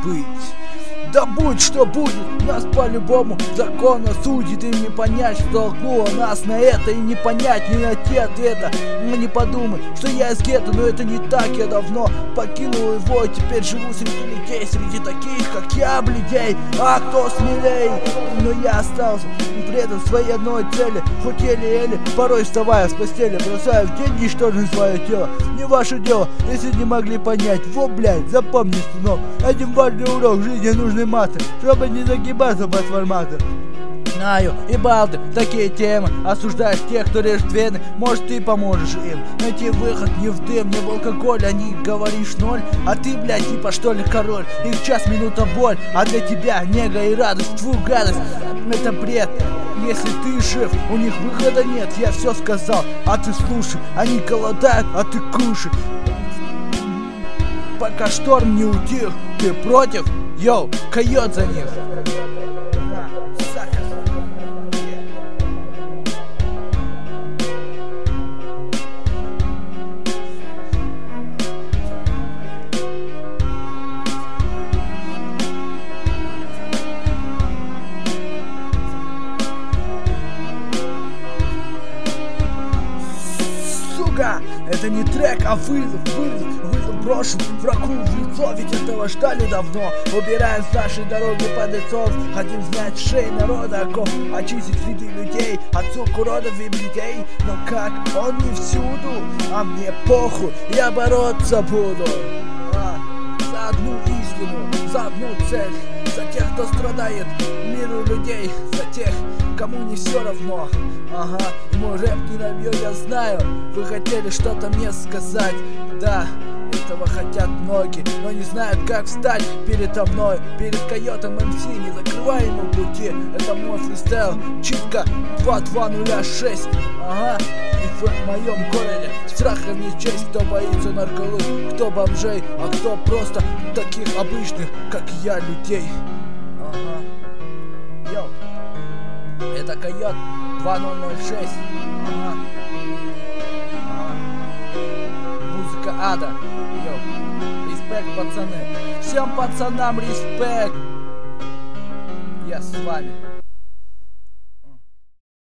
быть. Да будь что будет, нас по-любому закон осудит. И не понять, что толкнуло нас на это, и не понять, не найти ответа. Но не подумай, что я из гетто, но это не так. Я давно покинул его, и теперь живу среди людей, среди таких, как я, блядей. А кто смелей? Но я остался предан своей одной цели, хоть еле-еле, порой вставая с постели, бросая в день ничтожное свое тело. Не ваше дело, если не могли понять. Во, блядь, запомни, сынок, один важный урок в жизни нужны маты, чтобы не загибаться под форматы. Знаю, и балды, такие темы. Осуждаешь тех, кто режет вены. Может, ты поможешь им найти выход не в дым, не в алкоголь. О них говоришь ноль, а ты, блядь, типа что ли король. Их час, минута, боль, а для тебя нега и радость. Твою гадость, это бред. Если ты жив, у них выхода нет. Я все сказал, а ты слушай. Они голодают, а ты кушай. Пока шторм не утих, ты против? Йоу, койот за них. Это не трек, а вызов брошен врагу в лицо, ведь этого ждали давно. Убираем с нашей дороги подлецов, хотим знать шеи народа оков, очистить среди людей от сук, уродов и блядей. Но как, он не всюду, а мне похуй, я бороться буду. За одну истину, за одну цель, за тех, кто страдает, миру людей, за тех, кому не все равно. Ага, мой рэп не набьет, я знаю. Вы хотели что-то мне сказать, да, этого хотят многие, но не знают, как встать передо мной, перед койотом МС, не закрывай ему пути. Это мой фристайл, читка 2206. Ага, и в моем городе страха не честь, кто боится нарколык, кто бомжей, а кто просто таких обычных, как я, людей. Ага, йоу, это койот 2006. Ага. Музыка ада. Йоу. Респект, пацаны. Всем пацанам респект. Я с вами.